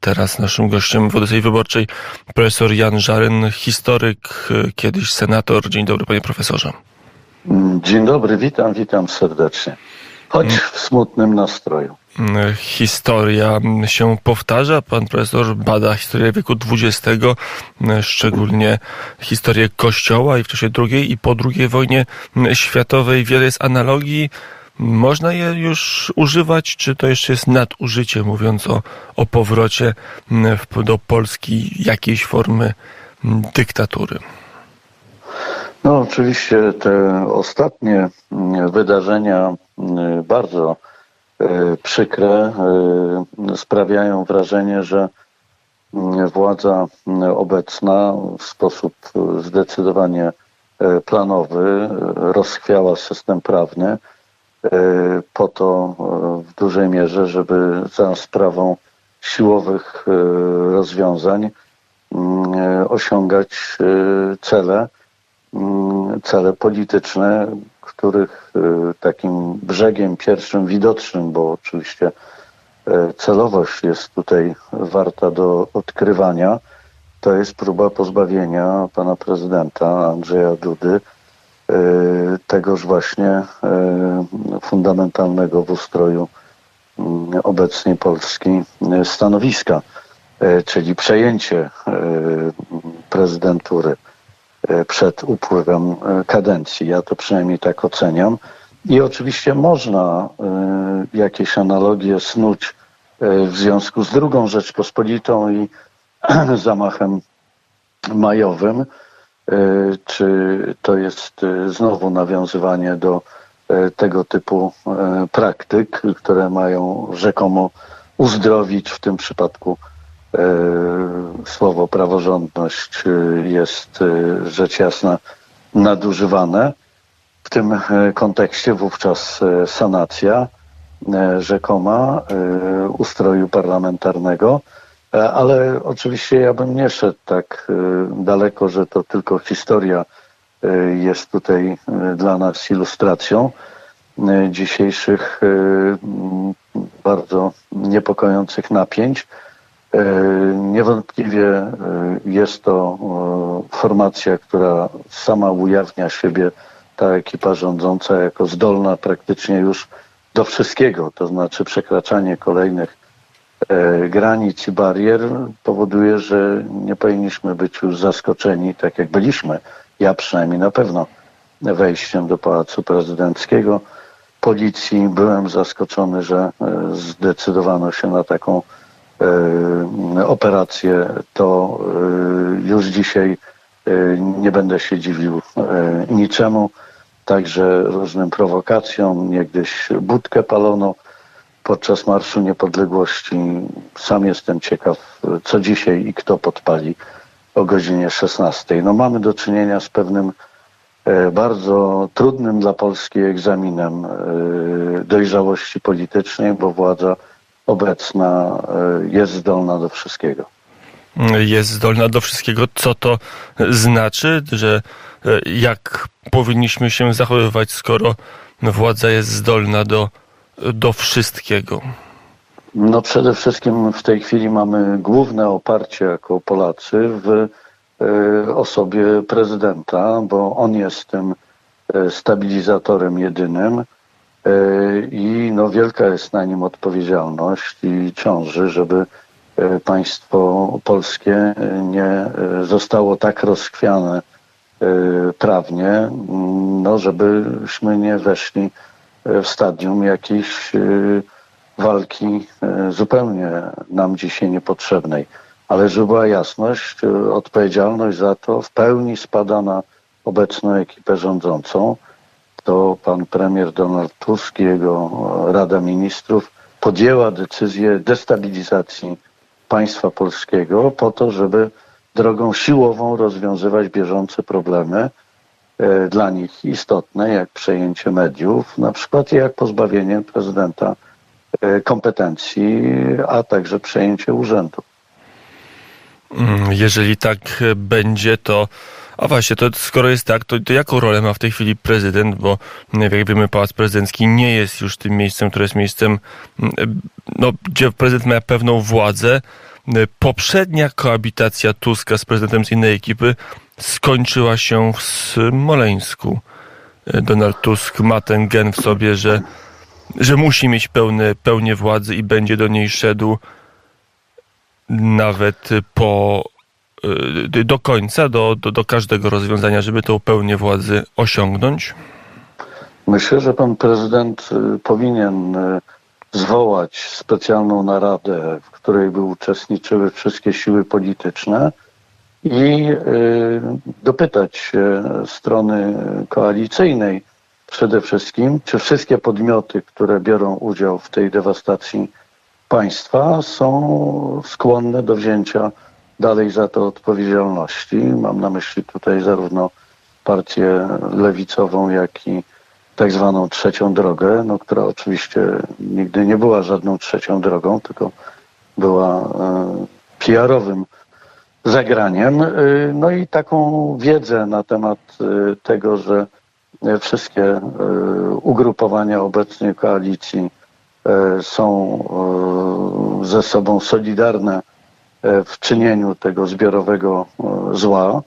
teraz naszym gościem w Odyssei Wyborczej profesor Jan Żaryn, historyk, kiedyś senator. Dzień dobry, panie profesorze. Dzień dobry, witam serdecznie. Choć w smutnym nastroju. Historia się powtarza. Pan profesor bada historię wieku XX, szczególnie historię Kościoła i w czasie II i po II wojnie światowej. Wiele jest analogii. Można je już używać, czy to jeszcze jest nadużycie, mówiąc o powrocie do Polski jakiejś formy dyktatury? No oczywiście te ostatnie wydarzenia bardzo przykre sprawiają wrażenie, że władza obecna w sposób zdecydowanie planowy rozchwiała system prawny po to w dużej mierze, żeby za sprawą siłowych rozwiązań osiągać cele polityczne, których takim brzegiem pierwszym widocznym, bo oczywiście celowość jest tutaj warta do odkrywania, to jest próba pozbawienia pana prezydenta Andrzeja Dudy tegoż właśnie fundamentalnego w ustroju obecnej Polski stanowiska, czyli przejęcie prezydentury przed upływem kadencji. Ja to przynajmniej tak oceniam. I oczywiście można jakieś analogie snuć w związku z II Rzeczpospolitą i zamachem majowym. Czy to jest znowu nawiązywanie do tego typu praktyk, które mają rzekomo uzdrowić, w tym przypadku słowo praworządność jest rzecz jasna nadużywane. W tym kontekście wówczas sanacja rzekoma ustroju parlamentarnego, ale oczywiście ja bym nie szedł tak daleko, że to tylko historia jest tutaj dla nas ilustracją dzisiejszych bardzo niepokojących napięć. Niewątpliwie jest to formacja, która sama ujawnia siebie, ta ekipa rządząca, jako zdolna praktycznie już do wszystkiego, to znaczy przekraczanie kolejnych granic i barier powoduje, że nie powinniśmy być już zaskoczeni, tak jak byliśmy, ja przynajmniej na pewno, wejściem do Pałacu Prezydenckiego. Policji byłem zaskoczony, że zdecydowano się na taką operację, to już dzisiaj nie będę się dziwił niczemu, także różnym prowokacjom. Niegdyś budkę palono podczas Marszu Niepodległości. Sam jestem ciekaw, co dzisiaj i kto podpali o godzinie 16. No, mamy do czynienia z pewnym bardzo trudnym dla Polski egzaminem dojrzałości politycznej, bo władza obecna jest zdolna do wszystkiego. Jest zdolna do wszystkiego. Co to znaczy, że jak powinniśmy się zachowywać, skoro władza jest zdolna do wszystkiego? No przede wszystkim w tej chwili mamy główne oparcie jako Polacy w osobie prezydenta, bo on jest tym stabilizatorem jedynym i no wielka jest na nim odpowiedzialność i ciąży, żeby państwo polskie nie zostało tak rozchwiane prawnie, no żebyśmy nie weszli w stadium jakiejś walki zupełnie nam dzisiaj niepotrzebnej. Ale żeby była jasność, odpowiedzialność za to w pełni spada na obecną ekipę rządzącą. To pan premier Donald Tusk i jego Rada Ministrów podjęła decyzję destabilizacji państwa polskiego po to, żeby drogą siłową rozwiązywać bieżące problemy dla nich istotne, jak przejęcie mediów, na przykład jak pozbawienie prezydenta kompetencji, a także przejęcie urzędu. Jeżeli tak będzie, to... A właśnie, to skoro jest tak, to jaką rolę ma w tej chwili prezydent? Bo jak wiemy, Pałac Prezydencki nie jest już tym miejscem, które jest miejscem, no, gdzie prezydent ma pewną władzę. poprzednia koabitacja Tuska z prezydentem z innej ekipy skończyła się w Smoleńsku. Donald Tusk ma ten gen w sobie, że musi mieć pełnię władzy i będzie do niej szedł nawet do końca, do każdego rozwiązania, żeby tą pełnię władzy osiągnąć? Myślę, że pan prezydent powinien zwołać specjalną naradę, w której by uczestniczyły wszystkie siły polityczne i dopytać się strony koalicyjnej przede wszystkim, czy wszystkie podmioty, które biorą udział w tej dewastacji państwa, są skłonne do wzięcia dalej za to odpowiedzialności. Mam na myśli tutaj zarówno partię lewicową, jak i tak zwaną trzecią drogę, która oczywiście nigdy nie była żadną trzecią drogą, tylko była PR-owym zagraniem. No i taką wiedzę na temat tego, że wszystkie ugrupowania obecnej koalicji są ze sobą solidarne w czynieniu tego zbiorowego zła,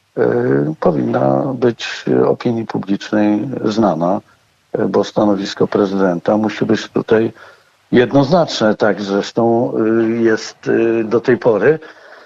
powinna być opinii publicznej znana, bo stanowisko prezydenta musi być tutaj jednoznaczne. Tak zresztą jest do tej pory,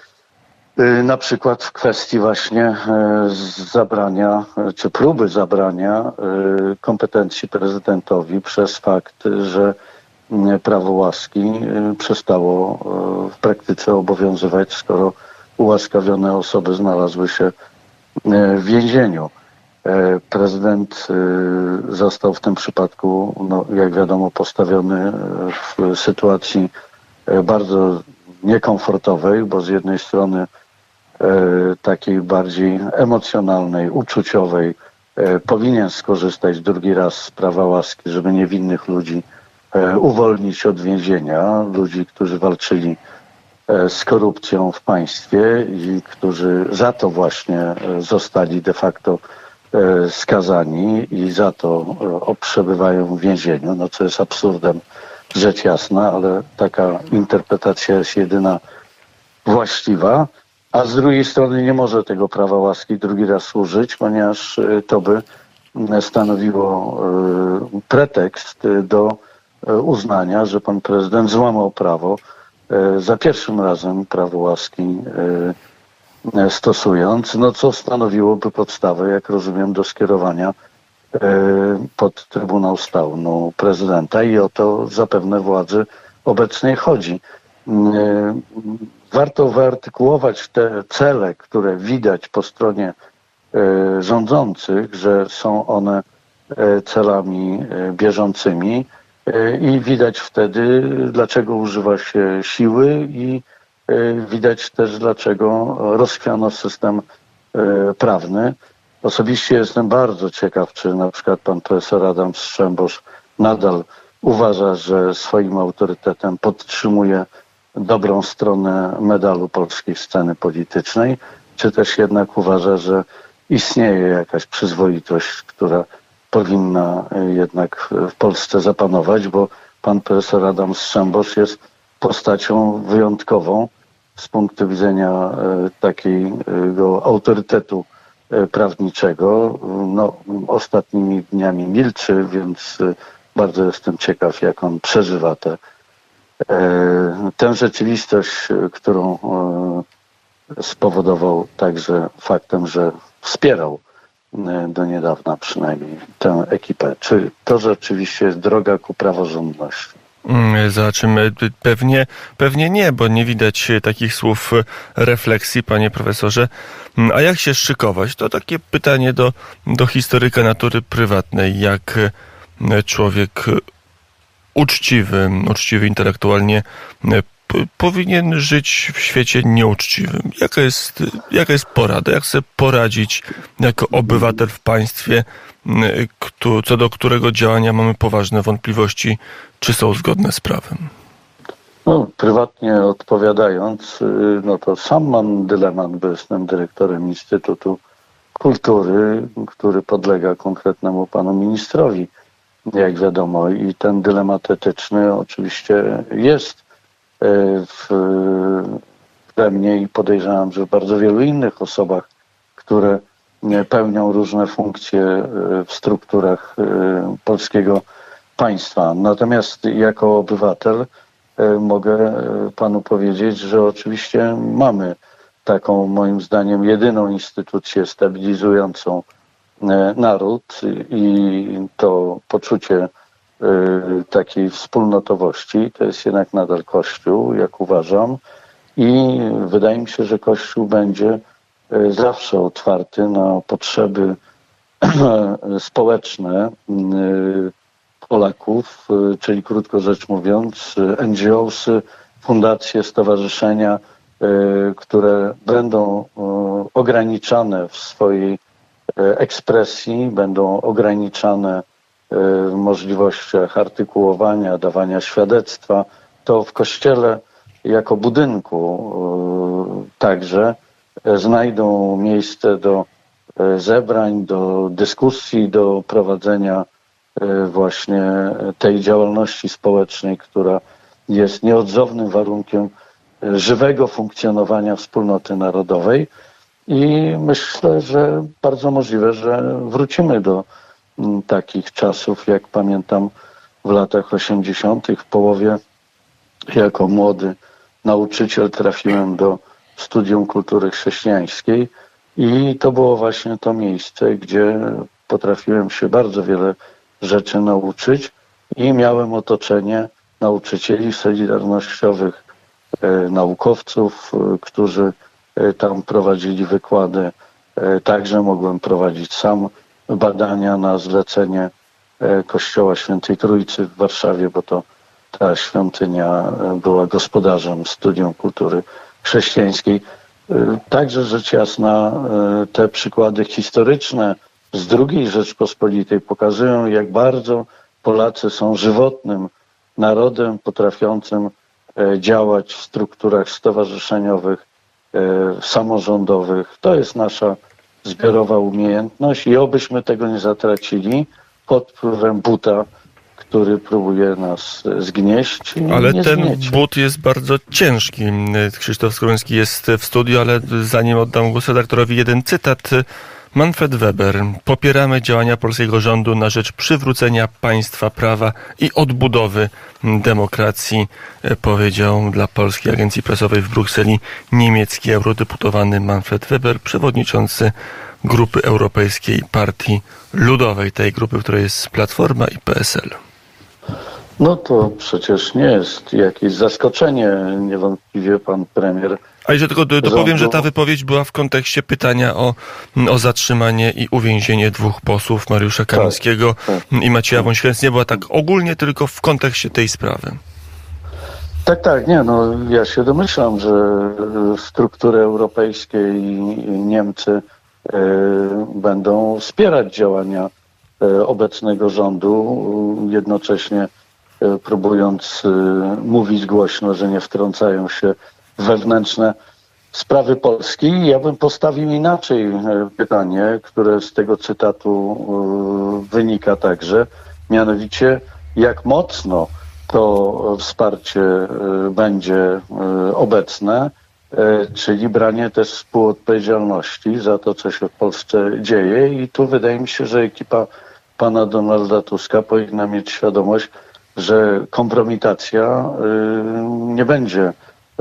na przykład w kwestii właśnie zabrania, czy próby zabrania kompetencji prezydentowi przez fakt, że prawo łaski przestało w praktyce obowiązywać, skoro ułaskawione osoby znalazły się w więzieniu. Prezydent został w tym przypadku, jak wiadomo, postawiony w sytuacji bardzo niekomfortowej, bo z jednej strony takiej bardziej emocjonalnej, uczuciowej, powinien skorzystać drugi raz z prawa łaski, żeby niewinnych ludzi uwolnić od więzienia, ludzi, którzy walczyli z korupcją w państwie i którzy za to właśnie zostali de facto skazani i za to przebywają w więzieniu, co jest absurdem, rzecz jasna, ale taka interpretacja jest jedyna właściwa, a z drugiej strony nie może tego prawa łaski drugi raz użyć, ponieważ to by stanowiło pretekst do uznania, że pan prezydent złamał prawo, za pierwszym razem prawo łaski stosując, co stanowiłoby podstawę, jak rozumiem, do skierowania pod Trybunał Stanu prezydenta i o to zapewne władzy obecnej chodzi. Warto wyartykułować te cele, które widać po stronie rządzących, że są one celami bieżącymi i widać wtedy, dlaczego używa się siły i widać też, dlaczego rozchwiano system prawny. Osobiście jestem bardzo ciekaw, czy na przykład pan profesor Adam Strzembosz nadal uważa, że swoim autorytetem podtrzymuje dobrą stronę medalu polskiej sceny politycznej, czy też jednak uważa, że istnieje jakaś przyzwoitość, która powinna jednak w Polsce zapanować, bo pan profesor Adam Strzembosz jest postacią wyjątkową z punktu widzenia takiego autorytetu prawniczego. Ostatnimi dniami milczy, więc bardzo jestem ciekaw, jak on przeżywa tę rzeczywistość, którą spowodował także faktem, że wspierał do niedawna przynajmniej tę ekipę. Czy to rzeczywiście jest droga ku praworządności? Zobaczymy. Pewnie nie, bo nie widać takich słów refleksji, panie profesorze. A jak się szykować? To takie pytanie do historyka natury prywatnej. Jak człowiek uczciwy intelektualnie powinien żyć w świecie nieuczciwym? Jaka jest porada? Jak sobie poradzić jako obywatel w państwie, co do którego działania mamy poważne wątpliwości, czy są zgodne z prawem? Prywatnie odpowiadając, to sam mam dylemat, bo jestem dyrektorem Instytutu Kultury, który podlega konkretnemu panu ministrowi, jak wiadomo. I ten dylemat etyczny oczywiście jest w we mnie i podejrzewam, że w bardzo wielu innych osobach, które pełnią różne funkcje w strukturach polskiego państwa. Natomiast jako obywatel mogę panu powiedzieć, że oczywiście mamy taką, moim zdaniem, jedyną instytucję stabilizującą naród i to poczucie takiej wspólnotowości to jest jednak nadal Kościół, jak uważam. I wydaje mi się, że Kościół będzie zawsze otwarty na potrzeby społeczne Polaków, czyli krótko rzecz mówiąc, NGOsy, fundacje, stowarzyszenia, które będą ograniczane w swojej ekspresji, będą ograniczane w możliwościach artykułowania, dawania świadectwa, to w Kościele jako budynku także znajdą miejsce do zebrań, do dyskusji, do prowadzenia właśnie tej działalności społecznej, która jest nieodzownym warunkiem żywego funkcjonowania wspólnoty narodowej. I myślę, że bardzo możliwe, że wrócimy do takich czasów, jak pamiętam w latach 80., w połowie jako młody nauczyciel trafiłem do Studium Kultury Chrześcijańskiej i to było właśnie to miejsce, gdzie potrafiłem się bardzo wiele rzeczy nauczyć i miałem otoczenie nauczycieli solidarnościowych, naukowców, którzy tam prowadzili wykłady. Także mogłem prowadzić sam badania na zlecenie Kościoła Świętej Trójcy w Warszawie, bo to ta świątynia była gospodarzem Studium Kultury Chrześcijańskiej. Także rzecz jasna te przykłady historyczne z II Rzeczpospolitej pokazują, jak bardzo Polacy są żywotnym narodem potrafiącym działać w strukturach stowarzyszeniowych, samorządowych. To jest nasza zbiorowa umiejętność i obyśmy tego nie zatracili pod wpływem buta, który próbuje nas zgnieść. Ale ten but jest bardzo ciężki. Krzysztof Skroński jest w studiu, ale zanim oddam głos redaktorowi, jeden cytat. Manfred Weber. Popieramy działania polskiego rządu na rzecz przywrócenia państwa prawa i odbudowy demokracji, powiedział dla Polskiej Agencji Prasowej w Brukseli niemiecki eurodeputowany Manfred Weber, przewodniczący Grupy Europejskiej Partii Ludowej, tej grupy, w której jest Platforma i PSL. No to przecież nie jest jakieś zaskoczenie. Niewątpliwie pan premier... A jeszcze tylko dopowiem, że ta wypowiedź była w kontekście pytania o zatrzymanie i uwięzienie dwóch posłów, Mariusza Kamińskiego i Macieja Wąsika. Nie była tak ogólnie, tylko w kontekście tej sprawy. Tak, nie, no ja się domyślam, że struktury europejskie i Niemcy będą wspierać działania obecnego rządu, jednocześnie próbując mówić głośno, że nie wtrącają się w wewnętrzne sprawy Polski. Ja bym postawił inaczej pytanie, które z tego cytatu wynika także, mianowicie jak mocno to wsparcie będzie obecne, czyli branie też współodpowiedzialności za to, co się w Polsce dzieje. I tu wydaje mi się, że ekipa pana Donalda Tuska powinna mieć świadomość, że kompromitacja nie będzie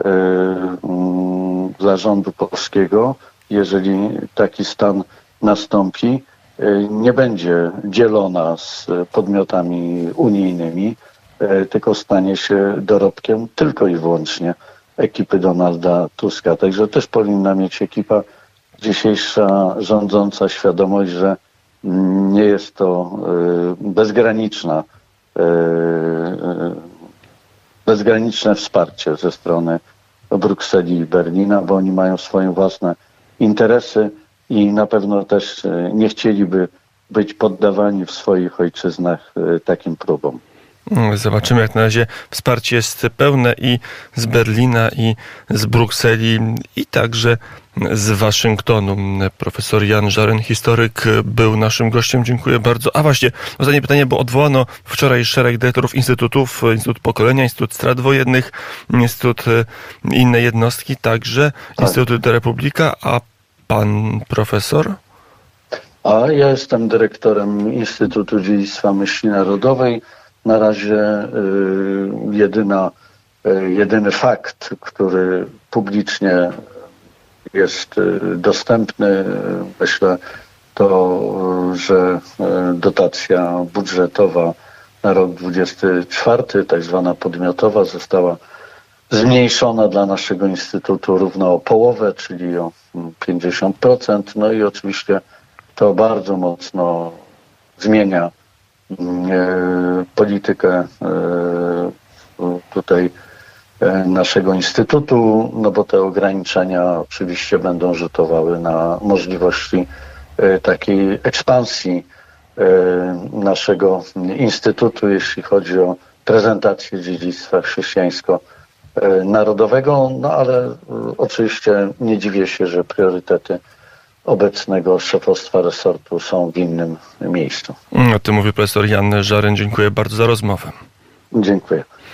dla rządu polskiego, jeżeli taki stan nastąpi, nie będzie dzielona z podmiotami unijnymi, tylko stanie się dorobkiem tylko i wyłącznie ekipy Donalda Tuska. Także też powinna mieć ekipa dzisiejsza rządząca świadomość, że nie jest to bezgraniczne wsparcie ze strony Brukseli i Berlina, bo oni mają swoje własne interesy i na pewno też nie chcieliby być poddawani w swoich ojczyznach takim próbom. Zobaczymy. Jak na razie wsparcie jest pełne i z Berlina, i z Brukseli, i także z Waszyngtonu. Profesor Jan Żaryn, historyk, był naszym gościem. Dziękuję bardzo. A właśnie, ostatnie pytanie, bo odwołano wczoraj szereg dyrektorów instytutów, Instytut Pokolenia, Instytut Strat Wojennych, Instytut inne jednostki, także Instytut Republika, a pan profesor? A ja jestem dyrektorem Instytutu Dziedzictwa Myśli Narodowej. Na razie jedyny fakt, który publicznie jest dostępny, myślę, to, że dotacja budżetowa na rok 2024, tak zwana podmiotowa, została zmniejszona dla naszego instytutu równo o połowę, czyli o 50%. No i oczywiście to bardzo mocno zmienia politykę tutaj naszego instytutu, no bo te ograniczenia oczywiście będą rzutowały na możliwości takiej ekspansji naszego instytutu, jeśli chodzi o prezentację dziedzictwa chrześcijańsko-narodowego, no ale oczywiście nie dziwię się, że priorytety obecnego szefostwa resortu są w innym miejscu. O tym mówi profesor Jan Żaryn. Dziękuję bardzo za rozmowę. Dziękuję.